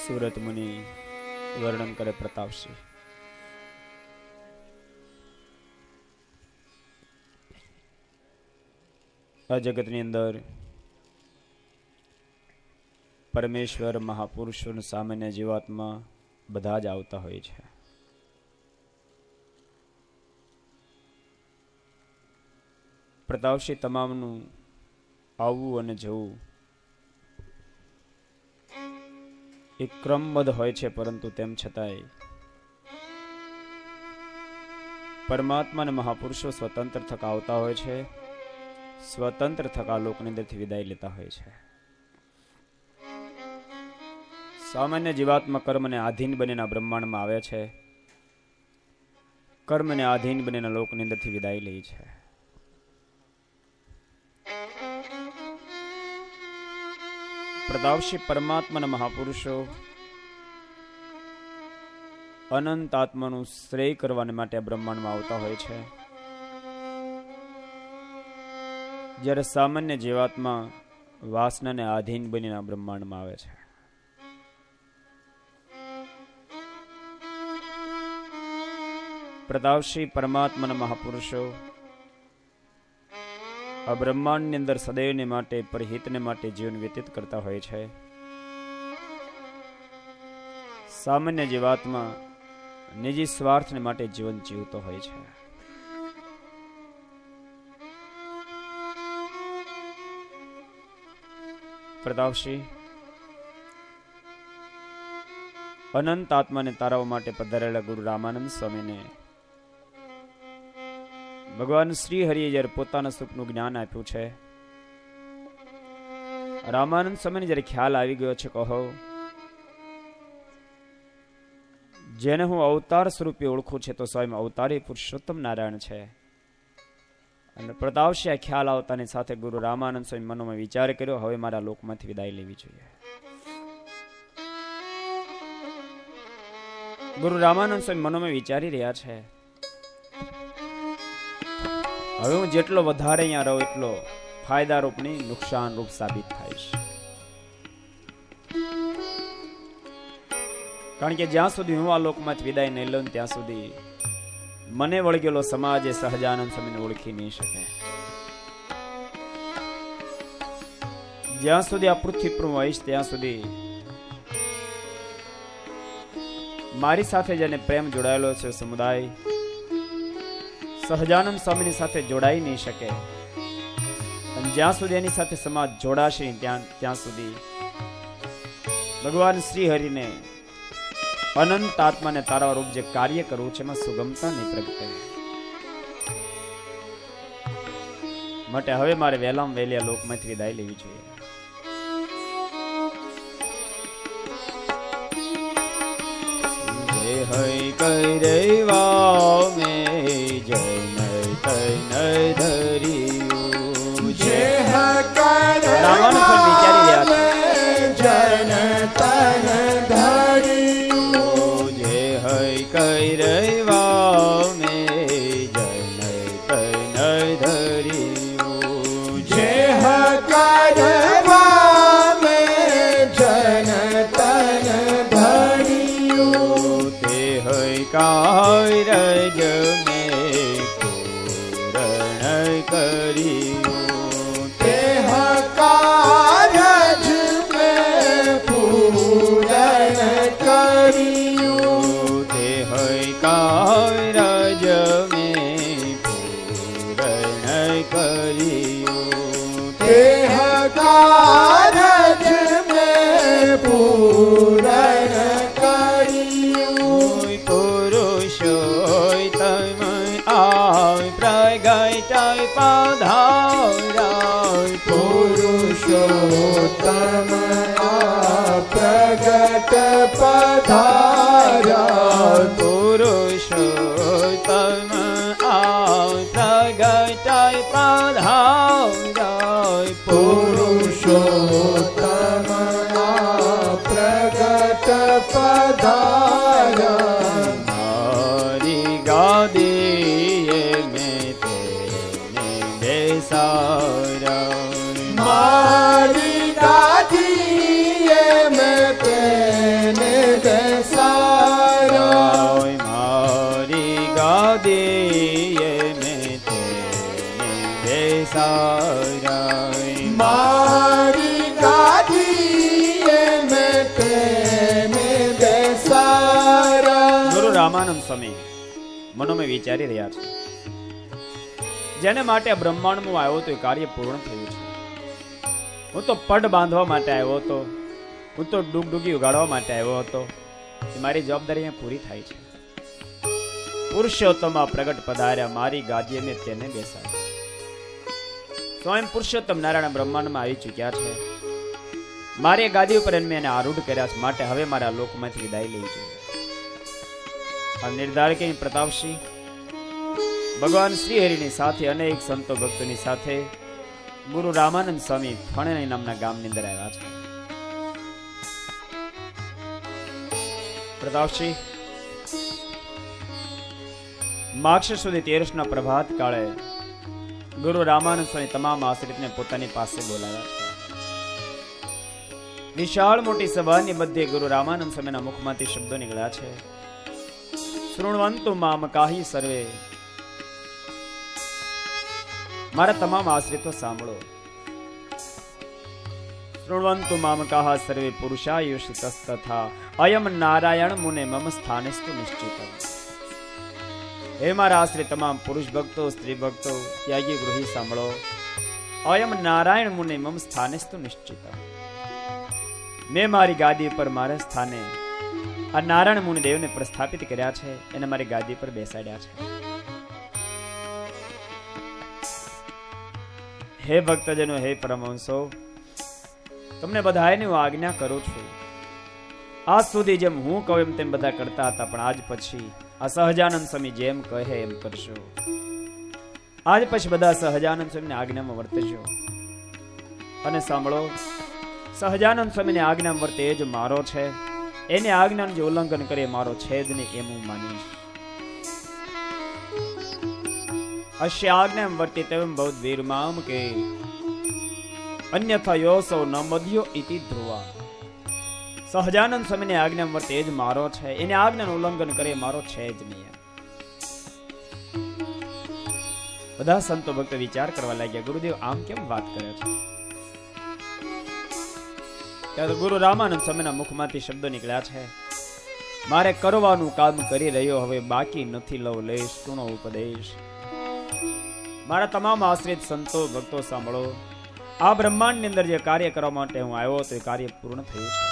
સુરત મુનિ વર્ણન કરે પ્રતાપસિંહ. આ જગતની અંદર પરમેશ્વર મહાપુરુષો સામાન્ય જીવાત્મા બધા જ આવતા હોય છે. પ્રતાપસિંહ તમામનું આવવું અને જવું એ ક્રમબદ્ધ હોય છે, પરંતુ તેમ છતાંય પરમાત્મા અને મહાપુરુષો સ્વતંત્ર થકા આવતા હોય છે, સ્વતંત્ર થકા લોકની અંદરથી વિદાય લેતા હોય છે. સામાન્ય જીવાત્મા કર્મને આધીન બનીના બ્રહ્માંડમાં આવે છે, કર્મને આધીન બનીના લોકની અંદરથી વિદાય લે છે. પ્રતાપસિંહ પરમાત્માના મહાપુરુષો અનંત આત્માનું શ્રેય કરવાને માટે આ બ્રહ્માંડમાં આવતા હોય છે. જ્યારે સામાન્ય જીવાત્મા વાસનાને આધીન બનીને બ્રહ્માંડમાં આવે છે. પ્રતાપસિંહ પરમાત્માના મહાપુરુષો આ બ્રહ્માંડની અંદર સદૈવને માટે પરહિતને માટે જીવન વ્યતીત કરતા હોય છે. સામાન્ય જીવાત્મા નિજી સ્વાર્થને માટે જીવન જીવતો હોય છે. પ્રતાપસિંહ અનંત આત્માને તારવા માટે પધારેલા ગુરુ રામાનંદ સ્વામીને ભગવાન શ્રી હરિએ જ્યારે પોતાના સુખનું જ્ઞાન આપ્યું છે, રામાનંદ સ્વામીને જ્યારે ખ્યાલ આવી ગયો છે, કહો જેને હું અવતાર સ્વરૂપે ઓળખું છે તો સ્વયં અવતારી પુરુષોત્તમ નારાયણ છે. અને પ્રતાપસિંહ આ ખ્યાલ આવતાની સાથે ગુરુ રામાનંદ સ્વામી મનોમાં વિચાર કર્યો, હવે મારા લોકમાંથી વિદાય લેવી જોઈએ. ગુરુ રામાનંદ સ્વામી મનોમાં વિચારી રહ્યા છે, હવે હું જેટલો વધારે અહીંયા રહું એટલો ફાયદા રૂપ નહીં, નુકસાન રૂપ સાબિત થાય છે. કારણ કે જ્યાં સુધી હું આ લોકમાંથી વિદાય નહીં લઉં ત્યાં સુધી મને વળગેલો સમાજ એ સહજાનંદ સ્વામીને ઓળખી નહીં શકે. જ્યાં સુધી આ પૃથ્વી પર હોઈશ ત્યાં સુધી મારી સાથે જેને પ્રેમ જોડાયેલો છે સમુદાય સહજાનંદ સ્વામીની સાથે જોડાઈ નહીં શકે. અને જ્યાં સુધી એની સાથે સમાજ જોડાશે ત્યાં સુધી ભગવાન શ્રી હરિને અનંત આત્માને તારવા રૂપ જે કાર્ય કરવું છે એમાં સુગમતા નહીં પ્રગટે. માટે હવે મારે વહેલામાં વહેલી લોકમાંથી વિદાય લેવી જોઈએ. જય હૈ કૈરવા મે જય નય તય ધર્યું જય રામાનંદ સ્વામી વિચારી રહ્યા છે, જન તન ધર્યું જય હૈ કૈરવા મે જય નય તય ધર્યું જય કૈરવા મે જન તન ધર્યું તે હૈ કાયરજ મે પૂરણ કર્યું તે કારજ મે પૂરણ કર્યું તે હૈ કાયરજ મે પૂરણ કર્યું તે કારજ મે પૂરણ કર્યું પુરુષોત્તમ રામાનંદ સ્વામી મનોમાં વિચારી રહ્યા છે, જેને માટે બ્રહ્માંડમાં આવ્યો તો એ કાર્ય પૂર્ણ થયું છે. હું તો પડ બાંધવા માટે આવ્યો હતો, હું તો ડૂગડૂગી ઉગાડવા માટે આવ્યો હતો. એ મારી જવાબદારી અહીંયા પૂરી થાય છે. પુરુષોત્તમ પ્રગટ પધાર્યા, મારી ગાદીએ મેં તેને બેસાડ્યા. સ્વયં પુરુષોત્તમ નારાયણ બ્રહ્માંડમાં આવી ચૂક્યા છે. મારી ગાદી ઉપર મેં એને આરૂઢ કર્યા છે, માટે હવે મારા લોકમાંથી વિદાય લઈ જોઈએ. આ નિર્ધાર કે પ્રતાપસિંહ ભગવાન શ્રી હરિની સાથે અનેક સંતો ભક્તોની સાથે ગુરુ રામાનંદ સ્વામી ફણેની નામના ગામની અંદર આવ્યા છે. પ્રતાપસિંહ માક્ષર સુધી 13ના પ્રભાત કાળે ગુરુ રામાનંદ સ્વામી તમામ આશ્રિતને પોતાની પાસે બોલાવ્યા છે. વિશાળ મોટી સભાની મધ્યે ગુરુ રામાનંદ સ્વામીના મુખમાંથી શબ્દો નીકળ્યા છે, શૃણવંતુ મામ કાહી સર્વે. મારા તમામ આશ્રિતો સાંભળો. શૃણવંતુ મામ કાહા સર્વે પુરુષાયુષિતસ્તથા અયમ નારાયણ મુને મમ સ્થાનેસ્તુ નિશ્ચિતમ. હે મારા આશ્રિત તમામ પુરુષ ભક્તો, સ્ત્રી ભક્તો, ત્યાગી ગૃહી સાંભળો. અયમ નારાયણ મુને મમ સ્થાનેસ્તુ નિશ્ચિતમ. મેં મારી ગાદી પર મારા સ્થાને આ નારાયણ મુનિ દેવને પ્રસ્થાપિત કર્યા છે, એને મારી ગાદી પર બેસાડ્યા છે. હે ભક્તજનો, હે પરમહંસો, તમને બધાને હું આજ્ઞા કરું છું. આજ સુધી જેમ હું કહું એમ તેમ બધા કરતા હતા, પણ આજ પછી આ સહજાનંદ સ્વામી જેમ કહે એમ કરશો. આજ પછી બધા સહજાનંદ સ્વામીની આજ્ઞામાં વર્તજો. અને સાંભળો, સહજાનંદ સ્વામીની આજ્ઞામાં વર્તે એ જ મારો છે. એની આજ્ઞાનું જે ઉલ્લંઘન કરે મારો છે જ નહીં, એમ હું માનીશ. અશ્ય આજ્ઞામ વર્તે તેમ બૌદ્ધ વીરમામ કે અન્યથા યોસૌ ન મધ્યો ઇતિ ધ્રુવા. સહજાનંદ સ્વામીની આજ્ઞામ વર્તે એ જ મારો છે, એની આજ્ઞાનું ઉલ્લંઘન કરે મારો છે જ નહીં. બધા સંતો ભક્તો વિચાર કરવા લાગ્યા, ગુરુદેવ આમ કેમ વાત કરે છે? ત્યારે ગુરુ રામાનંદ સ્વામીના મુખમાંથી શબ્દો નીકળ્યા છે, મારે કરવાનું કામ કરી રહ્યો, હવે બાકી નથી લવ લેશ તુણો ઉપદેશ. મારા તમામ આશ્રિત સંતો ભક્તો સાંભળો. આ બ્રહ્માંડની અંદર જે કાર્ય કરવા માટે હું આવ્યો તો એ કાર્ય પૂર્ણ થયું છે.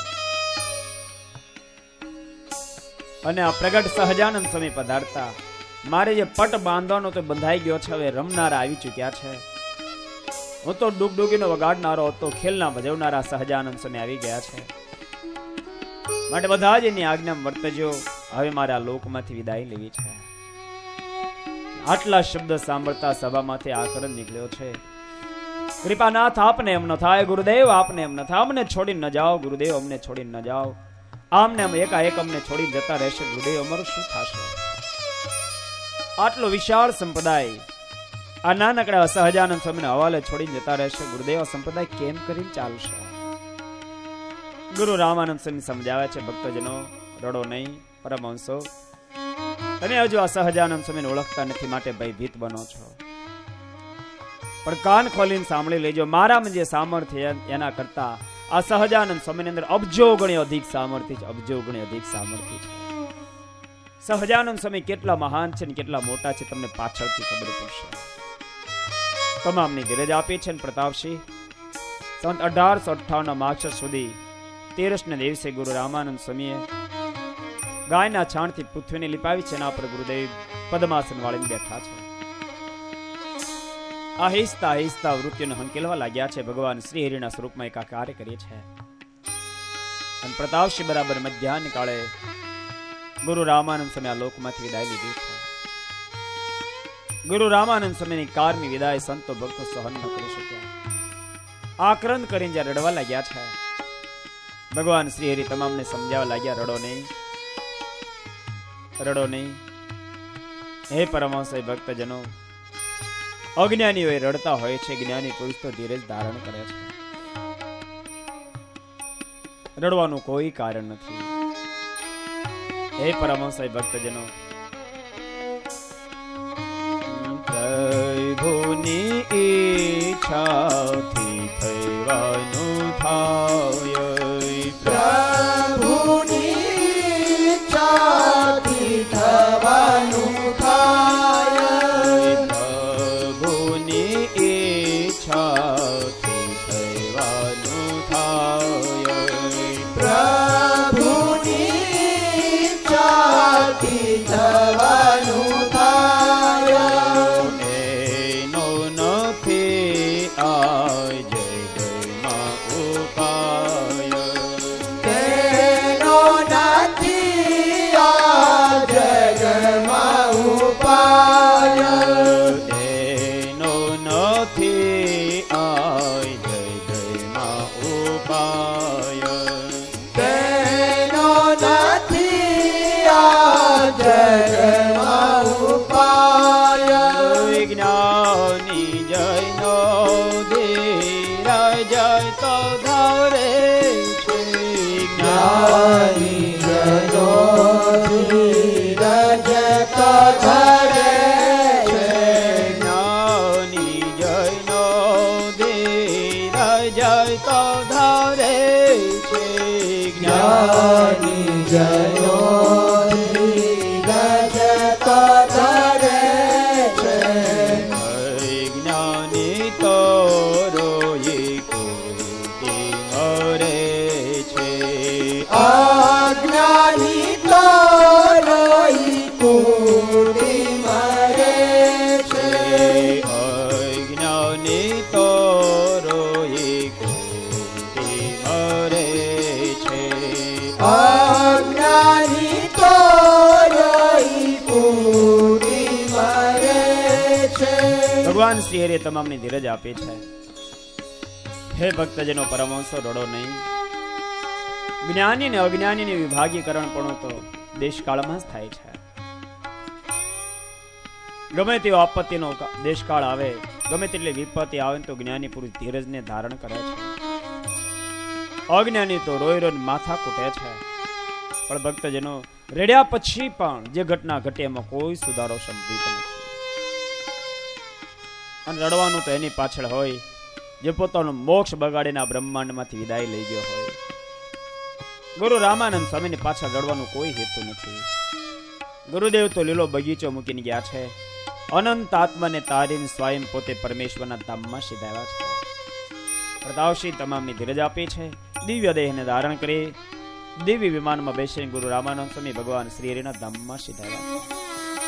અને આ પ્રગટ સહજાનંદ સ્વામી પધારતા મારે જે પટ બાંધવાનો તો બંધાઈ ગયો છે, હવે રમનારા આવી ચૂક્યા છે. હું તો ડૂગડૂગીનો વગાડનારો હતો, ખેલના ભજવનારા સહજાનંદ સ્વામી આવી ગયા છે. માટે બધા જ એની આજ્ઞામાં વર્તજો. હવે મારે આ લોકમાંથી વિદાય લેવી છે. આટલા શબ્દ સાંભળતા સભામાંથી આકરણ નીકળ્યો છે. કૃપાનાથ, આપને એમ ન થાય. ગુરુદેવ, આપને એમ ન થાય. અમને છોડીને ન જાઓ ગુરુદેવ, અમને છોડીને ન જાઓ. આમને આમ એકાએક અમને છોડી જતા રહેશે ગુરુદેવ, અમારું શું થશે? આટલો વિશાળ સંપ્રદાય આ નાનકડા સહજાનંદ સ્વામીના હવાલે છોડીને જતા રહેશે ગુરુદેવ, સંપ્રદાય કેમ કરીને ચાલશે? ગુરુ રામાનંદ સ્વામી સમજાવે છે, ભક્તજનો રડો નહીં. પરમહંસો, તમે હજુ આ સહજાનંદ સ્વામીને ઓળખતા નથી, માટે ભયભીત બનો છો. પણ કાન ખોલીને સાંભળી લેજો. મારામાં જે સામર્થ્ય એના કરતા આ સહજાનંદ સ્વામીની અંદર અબજો ગણી અધિક સામર્થ્ય છે. અબજો ગણી અધિક સામર્થ્ય છે. સહજાનંદ સ્વામી કેટલા મહાન છે ને કેટલા મોટા છે તમને પાછળથી ખબર પડશે. તમામની ધીરજ આપી છે. પ્રતાપસિંહ સંત 1858 માક્ષર સુધી 13ને દિવસે ગુરુ રામાનંદ સ્વામીએ ગાયના છાણથી પૃથ્વીને લીપાવી છે. એના પર ગુરુદેવ પદ્માસન વાળીને બેઠા છે. આહિસ્તા આહિસ્તા વૃત્તિને હંકેલવા લાગ્યા છે. ભગવાન શ્રી હરિના સ્વરૂપમાં એકાકાર કરીએ છે. અને પ્રતાપસિંહ બરાબર મધ્યાહન કાળે ગુરુ રામાનંદ સ્વામી આ લોકમાંથી વિદાય લીધી છે. ગુરુ રામાનંદ સ્વામીની કારની વિદાય સંતો ભક્તો સહન ન કરી શક્યા. આક્રંદ કરીને જ્યાં રડવા લાગ્યા છે, ભગવાન શ્રી હરિ તમામને સમજાવવા લાગ્યા, રડો નહીં, રડો નહીં. હે પરમહંસ ભક્તજનો, અજ્ઞાનીઓ રડતા હોય છે, જ્ઞાની પુરુષ તો ધીરજ ધારણ કરે છે. રડવાનું કોઈ કારણ નથી. હે પરમહંસ ભક્તજનો, પ્રભુની ઈચ્છાથી થવાનું થાય. પ્રભુની ઈચ્છાથી થાય. જગમાં ઉપાય વિજ્ઞાની જયનો ધીરજ તો ધરે છે જ્ઞાની જનો ધીરજ તો ધરે છે જ્ઞાની જયનો ધીરજ તો ધરે છે જ્ઞાની જનો ધીરજ તો ધરે છે જ્ઞાની તો રોઈ કુટી હરે છે અજ્ઞાની તો રોઈ કુટી મરે છે અજ્ઞાની તો રોઈ કુટી હરે છે અજ્ઞાની તો રોઈ કુટી મરે છે ભગવાન શ્રી હરિએ તમામની ધીરજ આપી છે. હે ભક્તજનો, પરમહંસો રડો નહીં. જ્ઞાની ને અજ્ઞાની વિભાગીકરણ પણ તો દેશકાળમાં જ થાય છે. ગમે તેવો આપત્તિનો દેશકાળ આવે, ગમે તેટલી વિપત્તિ આવે તો જ્ઞાની પુરુષ ધીરજને ધારણ કરે છે. અજ્ઞાની તો રોઈ રોઈ માથા કૂટે છે. પણ ભક્તજનો, રડ્યા પછી પણ જે ઘટના ઘટે એમાં કોઈ સુધારો સંભવિત નથી. અને રડવાનું તો એની પાછળ હોય જે પોતાનો મોક્ષ બગાડીને આ બ્રહ્માંડમાંથી વિદાય લઈ ગયો હોય. ગુરુ રામાનંદ સ્વામીની પાછળ રડવાનું કોઈ હેતુ નથી. ગુરુદેવ તો લીલો બગીચો મૂકીને ગયા છે. અનંત આત્માને તારીને સ્વયં પોતે પરમેશ્વરના ધામમાં સીધાવ્યા છે. પ્રતાપસિંહ તમામની ધીરજ આપી છે. દિવ્ય દેહને ધારણ કરી દિવ્ય વિમાનમાં બેસીને ગુરુ રામાનંદ સ્વામી ભગવાન શ્રી હરિના ધામમાં સીધાવ્યા છે.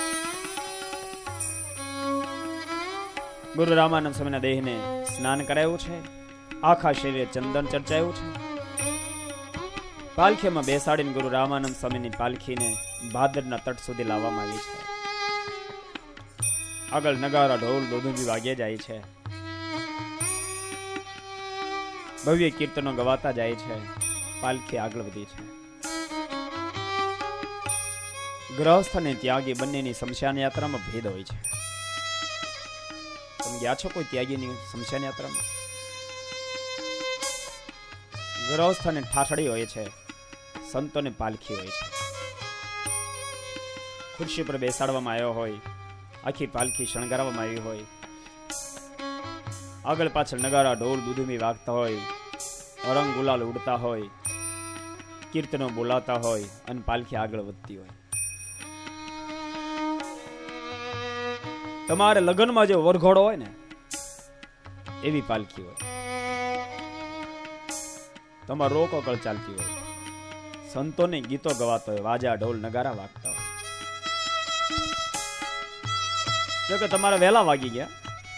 ગુરુ રામાનંદ સ્વામીના દેહને સ્નાન કરાયું છે. આખા શરીરે ચંદન ચર્ચાયું છે. પાલખીમાં બેસાડીને ગુરુ રામાનંદ સ્વામીની પાલખીને ભાદરના તટ સુધી લાવવામાં આવી છે. આગળ નગારા ઢોલ દોધુંબી વાગ્યા જાય છે. ભવ્ય કીર્તનો ગવાતા જાય છે. પાલખી આગળ વધી છે. ગ્રહસ્થ અને ત્યાગી બંનેની શમશાન યાત્રામાં ભેદ હોય છે. તમે ગયા છો કોઈ ત્યાગીની શમશાન યાત્રામાં? ગ્રહસ્થ અને ઠાઠડી હોય છે, સંતોને પાલખી હોય છે. ખુરશી પર બેસાડવામાં આવ્યો હોય, આખી પાલખી શણગારવામાં આવી હોય, આગળ પાછળ નગારા ઢોલ દુધુમી વાગતા હોય, રંગ ગુલાલ ઉડતા હોય, કીર્તનો બોલાતા હોય અને પાલખી આગળ વધતી હોય. તમારે લગ્નમાં જે વરઘોડો હોય ને એવી પાલખી હોય. તમારે રોકકળ ચાલતી હોય, સંતોને ગીતો ગવાતા હોય, વાજા ઢોલ નગારા વાગતા હોય. જો કે તમારે વહેલા વાગી ગયા,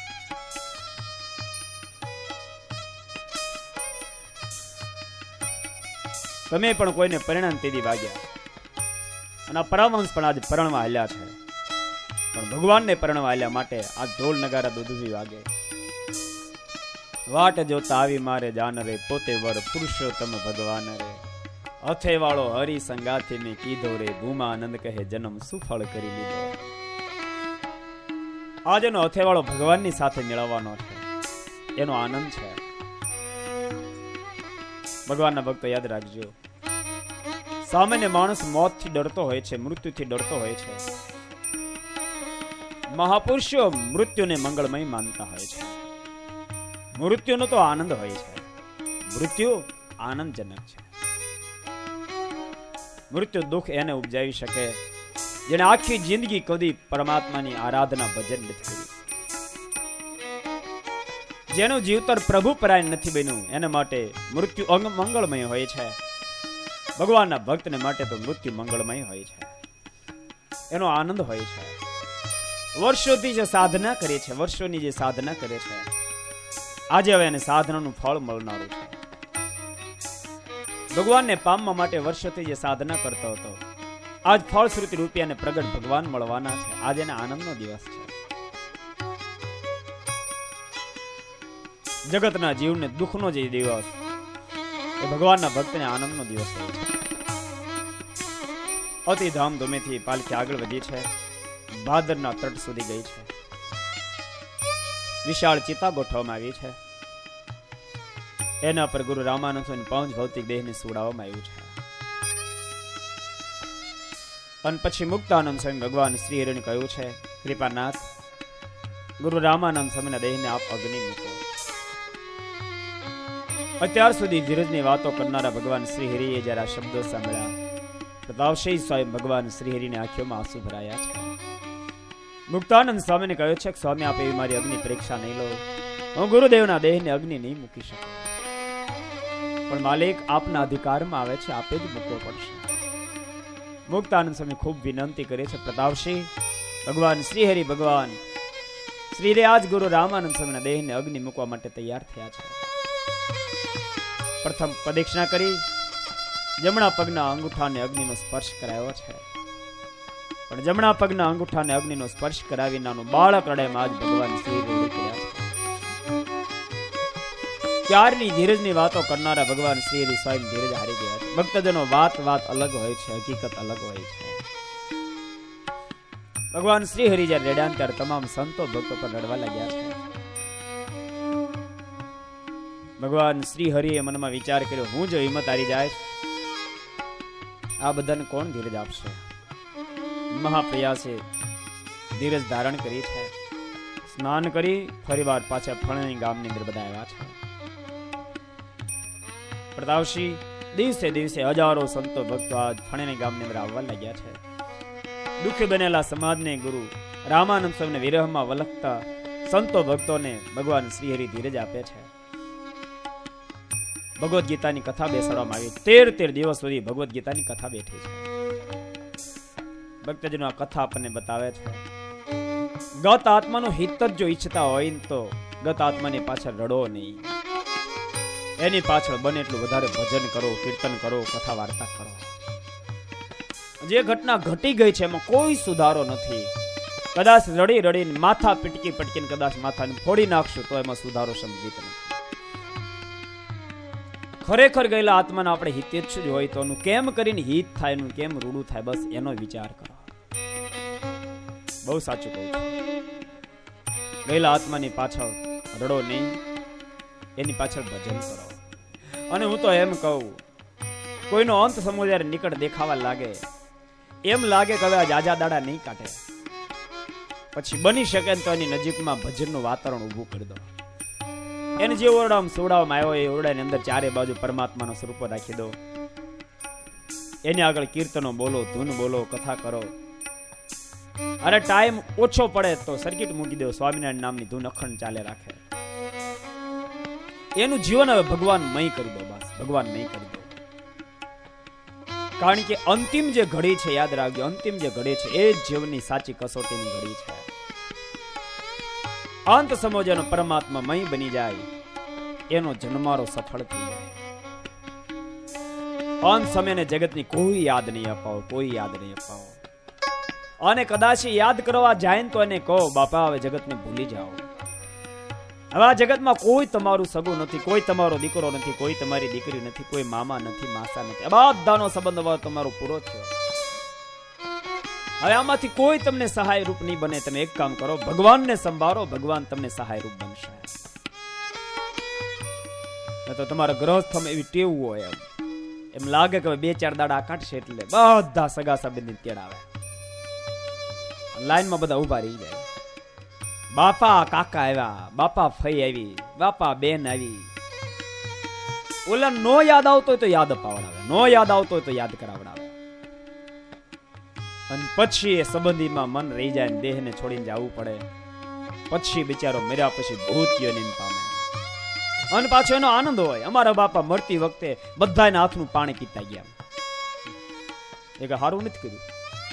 તમે પણ કોઈને પરિણામ તેદી વાગ્યા અને આ પરમહંસ પણ આજે પરણવા હાલ્યા છે. પણ ભગવાનને પરણવા હાલ્યા માટે આ ઢોલ નગારા દુધુભી વાગે. વાટ જોતા આવી મારે જાન રે, પોતે વર પુરુષોત્તમ ભગવાન રે. હથે વાળો હરિ સંગાથી મેં કીધો રે, ભૂમા આનંદ કહે જન્મ સુફળ કરી લીધો. આજનો હથેવાળો ભગવાનની સાથે મેળવવાનો છે, એનો આનંદ છે. ભગવાનના ભક્તો યાદ રાખજો, સામાન્ય માણસ મોતથી ડરતો હોય છે, મૃત્યુથી ડરતો હોય છે. મહાપુરુષો મૃત્યુને મંગળમય માનતા હોય છે. મૃત્યુનો તો આનંદ હોય છે. મૃત્યુ આનંદજનક છે. મૃત્યુ દુઃખ એને ઉપજાવી શકે જેને આખી જિંદગી કદી પરમાત્માની આરાધના ભજન નથી કર્યું, જેનું જીવતર પ્રભુ પરાયણ નથી બન્યું, એના માટે મૃત્યુ મંગળમય હોય છે. ભગવાનના ભક્તને માટે તો મૃત્યુ મંગળમય હોય છે, એનો આનંદ હોય છે. વર્ષોથી જે સાધના કરે છે, વર્ષોની જે સાધના કરે છે, આજે હવે એને સાધનાનું ફળ મળનારું છે. ભગવાનને પામવા માટે વર્ષોથી જે સાધના કરતો હતો, આજ ફળશ્રુતિ રૂપિયાને પ્રગટ ભગવાન મળવાના છે. આજે એના આનંદનો દિવસ છે. જગતના જીવને દુઃખનો જે દિવસ એ ભગવાનના ભક્તને આનંદનો દિવસ હોય છે. અતિ ધામધૂમેથી પાલખી આગળ વધી છે, ભાદરના તટ સુધી ગઈ છે. વિશાળ ચિતા ગોઠવવામાં આવી છે. એના પર ગુરુ રામાનંદ સ્વામી પાંચ ભૌતિક દેહને સુવડાવવામાં આવ્યું છે. અને પછી મુક્તાનંદ સ્વામી ભગવાન શ્રી હરિને કહ્યું છે, કૃપાનાથ, ગુરુ રામાનંદ સ્વામીના દેહને આપ અગ્નિ મૂકો. અત્યાર સુધી ધીરજની વાતો કરનારા ભગવાન શ્રી હરિએ જરા શબ્દો સાંભળ્યા, પ્રતાપસિંહ સ્વયં ભગવાન શ્રી હરિની આંખોમાં આંસુ ભરાયા છે. મુક્તાનંદ સ્વામીને કહ્યું છે કે સ્વામી, આપ એવી મારી અગ્નિ પરીક્ષા નહીં લો. હું ગુરુદેવના દેહને અગ્નિ નહીં મૂકી શકું, પણ માલિક આપના અધિકારમાં આવે છે, આપે જ મૂકવો પડશે. મુક્તાનંદ સ્વામી ખૂબ વિનંતી કરે છે, પ્રતાપસિંહ, ભગવાન શ્રી હરિ ભગવાન શ્રી રે આજ ગુરુ રામાનંદ સ્વામીના દેહને અગ્નિ મૂકવા માટે તૈયાર થયા છે. પ્રથમ પ્રદક્ષિણા કરી જમણા પગના અંગૂઠાને અગ્નિનો સ્પર્શ કરાયો છે, પણ જમણા પગના અંગૂઠાને અગ્નિનો સ્પર્શ કરાવી નાનું બાળક રડે માં જ ભગવાન શ્રી રડી કર્યા છે. ક્યારની ધીરજની વાતો કરનારા ભગવાન શ્રી હરિ સ્વયં ધીરજ હારી ગયા છે. ભક્તજનો વાત અલગ હોય છે, હકીકત અલગ હોય છે. ભગવાન શ્રી હરિ જ્યારે રડ્યા ત્યારે તમામ સંતો ભક્તો પર રડવા લાગ્યા છે. ભગવાન શ્રી હરિએ મનમાં વિચાર કર્યો, હું જો હિંમત હારી જાય, આ બધાને કોણ ધીરજ આપશે? મહાપ્રયાસે ધીરજ ધારણ કરી છે. સ્નાન કરી ફરીવાર પાછા ફણણી ગામની અંદર બધા આવ્યા છે. પ્રતાપસિંહ દિવસે દિવસે હજારો સંતો ભક્તો આજ ફણણી ગામની અંદર આવવા લાગ્યા છે. દુઃખી બનેલા સમાજને ગુરુ રામાનંદ સ્વામીને વિરહમાં વલખતા સંતો ભક્તોને ભગવાન શ્રી હરિ ધીરજ આપે છે. ભગવદ્ ગીતાની કથા બેસાડવામાં આવી. 13 દિવસ સુધી ભગવદ્ ગીતાની કથા બેઠી છે. ભક્તજનો આ કથા આપણને બતાવે છે, ગત આત્માનું હિત જ જો ઈચ્છતા હોય તો ગત આત્માની પાછળ રડો નહીં, એની પાછળ બને એટલું વધારે ભજન કરો, કીર્તન કરો, કથા વાર્તા કરો. જે ઘટના ઘટી ગઈ છે એમાં કોઈ સુધારો નથી. કદાચ રડી રડીને માથા પટકીને કદાચ માથાને ફોડી નાખશું તો એમાં સુધારો સંભવિત નથી. ખરેખર ગયેલા આત્માના આપણે હિતેચ્છુ જ હોય તો એનું કેમ કરીને હિત થાય, એનું કેમ રૂડું થાય, બસ એનો વિચાર કરો. બહુ સાચું કહું છું. ગયેલા આત્માની પાછળ રડો નહીં, એની પાછળ ભજન કરો. અને હું તો એમ કહું, કોઈનો અંત સમૂહ જ્યારે નિકટ દેખાવા લાગે, એમ લાગે કે હવે આ જાજા દાડા નહીં કાઢે, પછી બની શકે તો એની નજીકમાં ભજનનું વાતાવરણ ઊભું કરી દો. એને જે ઓરડામાં સોડાવવામાં આવ્યો એ ઓરડાની અંદર ચારે બાજુ પરમાત્માનો સ્વરૂપ રાખી દો. એની આગળ કીર્તનો બોલો, ધૂન બોલો, કથા કરો. અરે ટાઈમ ઓછો પડે તો સર્કિટ મૂકી દો, સ્વામિનારાયણ નામની ધૂન અખંડ ચાલે રાખે. એનું જીવન હવે ભગવાનમય કરી દો, બસ ભગવાનમય કરી દો. કારણ કે અંતિમ જે ઘડી છે, યાદ રાખજો, અંતિમ જે ઘડી છે એ જ જીવનની સાચી કસોટીની ઘડી છે. અંત સમોજનો પરમાત્મા મય બની જાય, એનો જન્મારો સફળ થઈ જાય. અંત સમયને જગતની કોઈ યાદ નહીં અપાવો, કોઈ યાદ નહીં અપાવો. અને કદાચ યાદ કરવા જાય તો એને કહો, બાપા હવે જગતને ભૂલી જાઓ. હવે આ જગતમાં કોઈ તમારું સગું નથી, કોઈ તમારો દીકરો નથી, કોઈ તમારી દીકરી નથી, કોઈ મામા નથી, માસા નથી. બધાનો સંબંધ હવે તમારો પૂરો થયો. હવે આમાંથી કોઈ તમને સહાય રૂપ નહીં બને. તમે એક કામ કરો, ભગવાનને સંભાળો, ભગવાન તમને સહાય રૂપ બનશે. તો તમારા ગ્રહસ્થમાં એવી ટેવ હોય, એમ લાગે કે 2-4 દાડા કાઢશે એટલે બધા સગા સંબંધી તેડાવે, લાઈનમાં બધા ઉભા રહી જાય. બાપા કાકા આવ્યા, બાપા ફઈ આવી, બાપા બેન આવી. ઓલા નો યાદ આવતો હોય તો યાદ અપાવડાવે, નો યાદ આવતો હોય તો યાદ કરાવડાવે. અને પછી એ સંબંધીમાં મન રહી જાય, દેહને છોડીને જવું પડે. પછી બિચારો મર્યા પછી ભૂતિયો નીંદ પામે. અને પાછો એનો આનંદ હોય. અમારા બાપા મરતી વખતે બધાના હાથનું પાણી પીતા ગયા. એ કે હારું નથી કર્યું,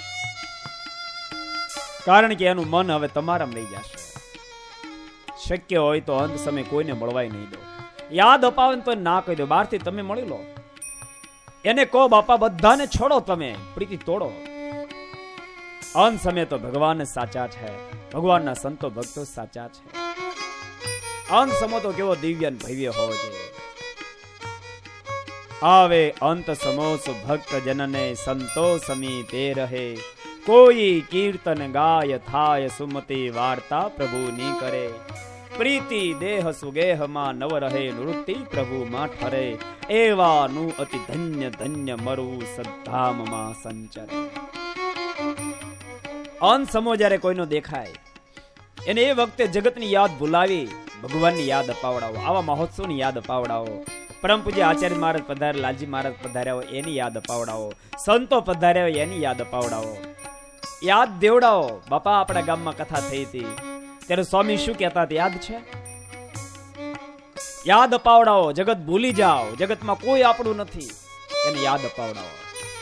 કારણ કે એનું મન હવે તમારામાં રહી જશે. શક્ય હોય તો અંત સમય કોઈને મળવાય નહીં દો. યાદ અપાવે તો ના કહી દો, બહારથી તમે મળી લો. એને કહો, બાપા બધાને છોડો, તમે પ્રીતિ તોડો. અંત સમય તો ભગવાન સાચા છે, ભગવાનના સંતો ભક્તો સાચા છે. અંત સમય તો કેવો દિવ્ય ભવ્ય હોવો જોઈએ. આવે અંત સમોસ ભક્ત જનને સંતો સમીપે રહે, કોઈ કીર્તન ગાય થાય સુમતિ વાર્તા પ્રભુની કરે, પ્રીતિ દેહ સુગેહમાં નવ રહે નૃત્તિ પ્રભુમાં ઠરે, એવાનું અતિ ધન્ય ધન્ય મરવું સદ્ધામમાં સંચરે. અંત સમો જ્યારે કોઈનો દેખાય એને એ વખતે જગતની યાદ ભૂલાવી ભગવાનની યાદ અપાવડાવો. આવા મહોત્સવની યાદ અપાવડાવો. પરમ પૂજ્ય આચાર્ય મહારાજ પધાર્યા, લાલજી મહારાજ પધાર્યા હોય એની યાદ અપાવડાવો, સંતો પધાર્યા હોય એની યાદ અપાવડાવો, યાદ દેવડાવો. બાપા આપણા ગામમાં કથા થઈ હતી ત્યારે સ્વામી શું કહેતા હતા યાદ છે? યાદ અપાવડાવો. જગત ભૂલી જાઓ, જગતમાં કોઈ આપણું નથી એને યાદ અપાવડાવો.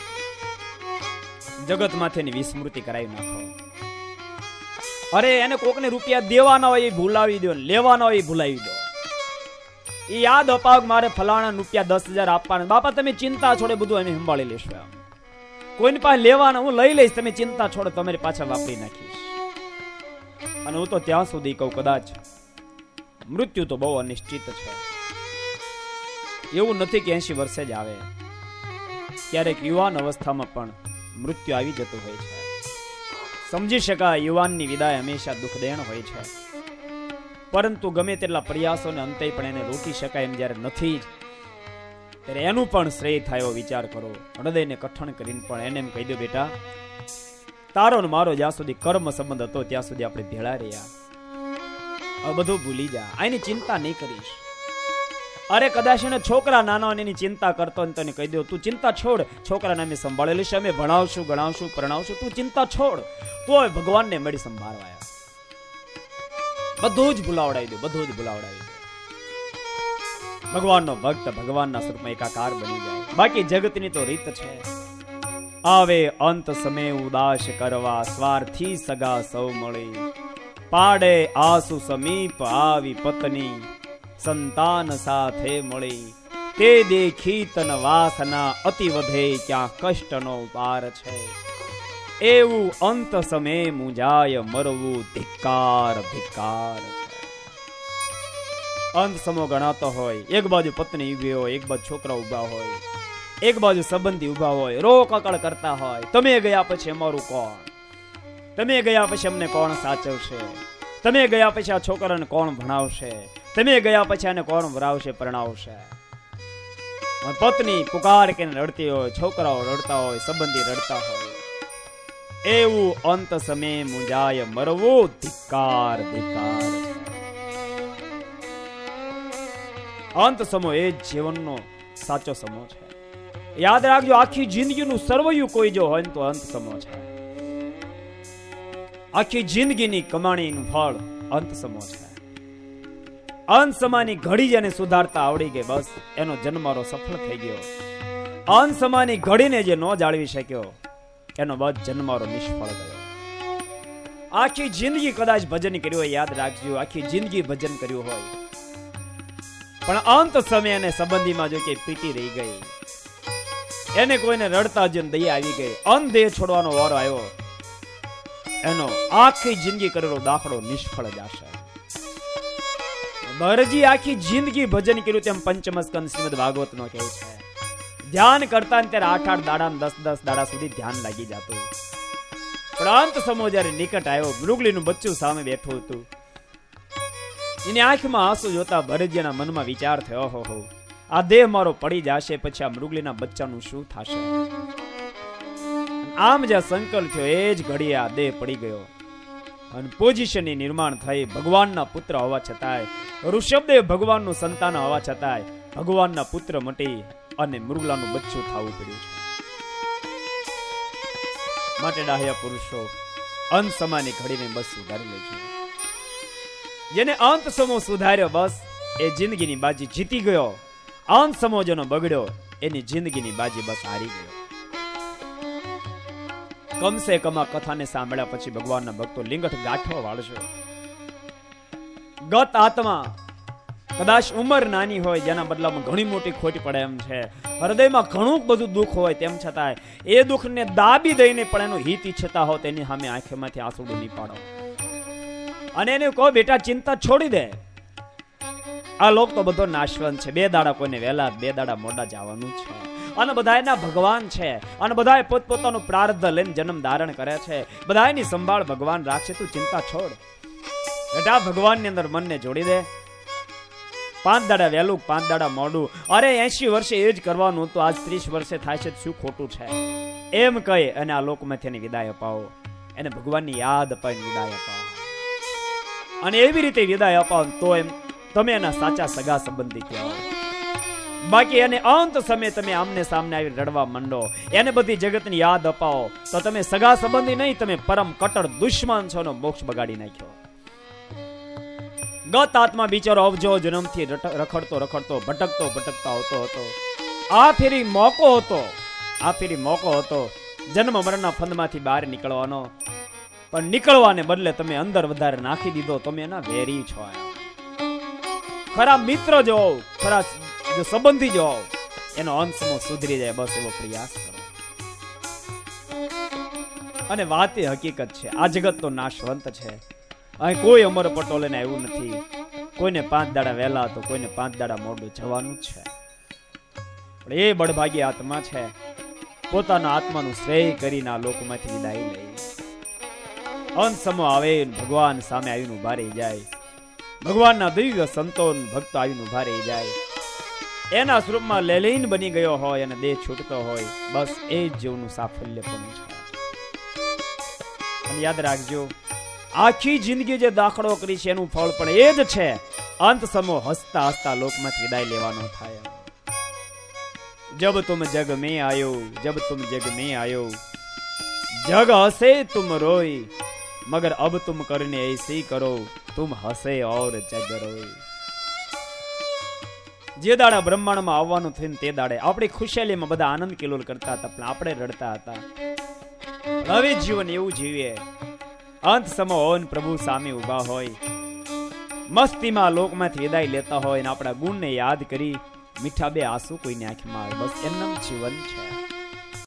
જગતમાંથી એની વિસ્મૃતિ કરાવી નાખો. અરે એને કોકને રૂપિયા દેવાના હોય એ ભૂલાવી દો, લેવાના હોય એ ભૂલાવી દો. એ યાદ અપાવ મારે ફલાણા રૂપિયા 10,000 આપવાના. બાપા તમે ચિંતા છોડે બધું અમે સંભાળી લેશું. કોઈની પાસે લેવાના હું લઈ લઈશ, તમે ચિંતા છોડો તમારી પાછા વાપરી નાખીશ. અને હું તો ત્યાં સુધી કહું કદાચ મૃત્યુ તો બહુ અનિશ્ચિત છે. એવું નથી કે 80 વર્ષે જ આવે, ક્યારેક યુવાન અવસ્થામાં પણ મૃત્યુ આવી જતું હોય છે. સમજી શકાય યુવાનની વિદાય હંમેશા દુઃખદેણ હોય છે, પરંતુ ગમે તેટલા પ્રયાસોને અંતે પણ એને રોકી શકાય એમ જ્યારે નથી જ ત્યારે એનું પણ શ્રેય થાય વિચાર કરો. હૃદયને કઠણ કરીને પણ એને એમ કહી દો બેટા તારો ને મારો જ્યાં સુધી કર્મ સંબંધ હતો ત્યાં સુધી આપણે ભેળા રહ્યા, હવે બધું ભૂલી જા, આની ચિંતા નહીં કરીશ. અરે કદાચ એને છોકરા નાનો એની ચિંતા કરતો ને તને કહી દો તું ચિંતા છોડ, છોકરાને અમે સંભાળેલી છે, અમે ભણાવશું ગણાવશું પરણાવશું, તું ચિંતા છોડ, તો ભગવાનને મળી સંભાળવાયા. બધું જ ભૂલાવડાવી દો, બધું જ ભૂલાવડાવી દો. ભગવાનનો ભક્ત ભગવાનના સ્વરૂપમાં એકાકાર બની જાય. બાકી જગતની તો રીત છે. આવે અંત સમય ઉદાસ કરવા સ્વાર્થી સગા સૌ મળી, પાડે આસુ સમીપ આવી પત્ની સંતાન સાથે મળી, તે દેખી તન વાસના અતિ વધે ક્યાં કષ્ટનો પાર છે, એવું અંત સમય મુંજાય મરવું ધિક્કાર ધિક્કાર છે. અંત સમો ગણાતો હોય, એક બાજુ પત્ની ઉભી હોય, એક બાજુ છોકરા ઉભા હોય, એક બાજુ સંબંધી ઉભા હોય, રો કકળ કરતા હોય, તમે ગયા પછી અમારું કોણ, તમે ગયા પછી અમને કોણ સાચવશે, તમે ગયા પછી આ છોકરાને કોણ ભણાવશે, તમે ગયા પછી આને કોણ વરાવશે પરણાવશે. પત્ની પુકાર કે રડતી હોય, છોકરાઓ રડતા હોય, સંબંધી રડતા હોય, એવું અંત સમય મુંજાય મરવું ધિક્કાર ધિક્કાર. અંત સમો એ જ જીવનનો સાચો સમો છે. યાદ રાખજો, આખી જિંદગીનું સર્વયું કોઈ જો હોય તો અંત સમો છે. આખી જિંદગીની કમાણીનું ફળ અંત સમો છે. અંત સમાની ઘડી જેને સુધારતા આવડી ગઈ, બસ એનો જન્મારો સફળ થઈ ગયો. અંત સમાની ઘડીને જે ન જાળવી શક્યો એનો બસ જન્મારો નિષ્ફળ ગયો. આખી જિંદગી કદાચ ભજન કર્યું હોય, યાદ રાખજો આખી જિંદગી ભજન કર્યું હોય, પણ અંત સમય અને સંબંધીમાં જો કે પીટી રહી ગઈ, એને કોઈને રડતા જોઈને દયા આવી ગઈ, અંધેય છોડવાનો વારો આવ્યો, એનો આખી જિંદગી કરેલો દાખલો નિષ્ફળ જશે. ભરજી આખી જિંદગી ભજન કર્યું તેમ પંચમ સ્કંદ શ્રીમદ ભાગવત નો કહે છે. ધ્યાન કરતા ને ત્યારે 8-8 દાડા 10-10 દાડા સુધી ધ્યાન લાગી જતું, પણ અંત સમો જયારે નિકટ આવ્યો, મૃગલીનું બચ્ચું સામે બેઠું હતું, એની આંખમાં આંસુ જોતા ભરતજીના મનમાં વિચાર થયો, હો આ દેહ મારો પડી જશે પછી આ મૃગલીના બચ્ચાનું શું થશે. આમ જ્યાં સંકલ્પ થયો એ જ ઘડીએ આ દેહ પડી ગયો અને પોઝિશનની નિર્માણ થઈ. ભગવાનના પુત્ર હોવા છતાંય, ઋષભદેવ ભગવાનનું સંતાન હોવા છતાંય ભગવાનના પુત્ર મટી અને મૃગલાનું બચ્ચું થવું પડ્યું છે. માટે ડાહ્યા પુરુષો અંત સમાની ઘડીને બસ સુધારી લેજો. જેને અંત સમો સુધાર્યો બસ એ જિંદગીની બાજી જીતી ગયો. અંત સમો જેનો બગડ્યો એની જિંદગીની બાજી બસ હારી ગયો. કમસે કમ આ કથાને સાંભળ્યા પછી ભગવાનના ભક્તો લિંગઠ ગાંઠો વાળજો. ગત આત્મા કદાચ ઉંમર નાની હોય, જેના બદલામાં ઘણી મોટી ખોટી પડે એમ છે, હૃદયમાં ઘણું બધું દુઃખ હોય, તેમ છતાંય એ દુઃખને દાબી દઈને પણ એનું હિત ઈચ્છતા હો, તેની સામે આંખમાંથી આંસુડું નહીં પાડો અને એને કહો બેટા ચિંતા છોડી દે, આ લોક તો બધો નાશવંત છે. 2 દાડા કોઈને વહેલા 2 દાડા મોડા જવાનું છે. અને બધા એના ભગવાન છે. અને બધા પોતપોતાનું પ્રારબ્ધ લઈને જન્મ ધારણ કરે છે. બધાની સંભાળ ભગવાન રાખશે. તું ચિંતા છોડ બેટા. ભગવાનની અંદર મનને જોડી દે. 5 દાડા વહેલું 5 દાડા મોડું. અરે 80 વર્ષે એ જ કરવાનું હતું, આજ 30 વર્ષે થાય છે, શું ખોટું છે? એમ કહી અને આ લોકમાંથી એની વિદાય અપાવો. એને ભગવાનની યાદ અપાવીને વિદાય અપાવો. અને એવી રીતે વિદાય અપાવો તો એમ તમે એના સાચા સગા સંબંધી કહેવાય. બાકી એને અંત સમયે તમે આમને સામને આવી રડવા માંડો, એને બધી જગતની યાદ અપાવો તો તમે સગા સંબંધી નહીં, તમે પરમ કટ્ટર દુશ્મન છો. મોક્ષ બગાડી નાખ્યો. ગત આત્મા બિચારો અવજો જન્મથી રખડતો ભટકતો આવતો હતો. આ ફેરી મોકો હતો જન્મ મરણના ફંદમાંથી બહાર નીકળવાનો. પણ નીકળવાને બદલે તમે અંદર વધારે નાખી દીધો. તમે એના વેરી છો. ખરા મિત્ર જો, ખરા જો સંબંધી જો, એનો અંશમો સુધરી જાય બસ એવો પ્રયાસ કરો. અને વાત એ હકીકત છે, આ જગત તો નાશવંત છે. અહીં કોઈ અમર પટોલે આવ્યું નથી. કોઈને 5 દાડા વહેલા તો કોઈને 5 દાડા મોડું જવાનું છે. પણ એ બળભાગી આત્મા છે, પોતાના આત્માનું શ્રેય કરીને આ લોકમાંથી વિદાય લે. અંત સમો આવે ભગવાન સામે આવીને ઉભા રહી જાય. ભગવાનના દિવ્ય સંતોન ભક્તો આવીને ઉભા રહી જાય. એના સ્વરૂપમાં લેલીન બની ગયો હોય અને દેહ છૂટતો હોય, બસ એ જ જીવનું સાફલ્ય પણ છે. અને યાદ રાખજો, આખી જિંદગી જે દાખલો કરી છે એનું ફળ પણ એ જ છે. અંત સમો હસતા હસતા લોકમાંથી વિદાય લેવાનો થાય. જબ તુમ જગ में आयो, जब तुम जग में आयो, जग हसे तुम रोई, मगर अब तुम करने ऐसी करो, तुम हसे और जग रोई. જે દાડા બ્રહ્માંડમાં આવવાનું થઈને તે દાડે આપણી ખુશાલીમાં બધા આનંદ કિલોલ કરતા હતા, પણ આપણે રડતા હતા. હવે જીવન એવું જીવીએ. અંત સમો હોય પ્રભુ સામે ઉભા હોય, મસ્તીમાં લોકમાંથી વિદાય લેતા હોય, અને આપણા ગુણને યાદ કરી મીઠા 2 આંસુ કોઈની આંખમાં આવે. બસ એમનું જીવન છે.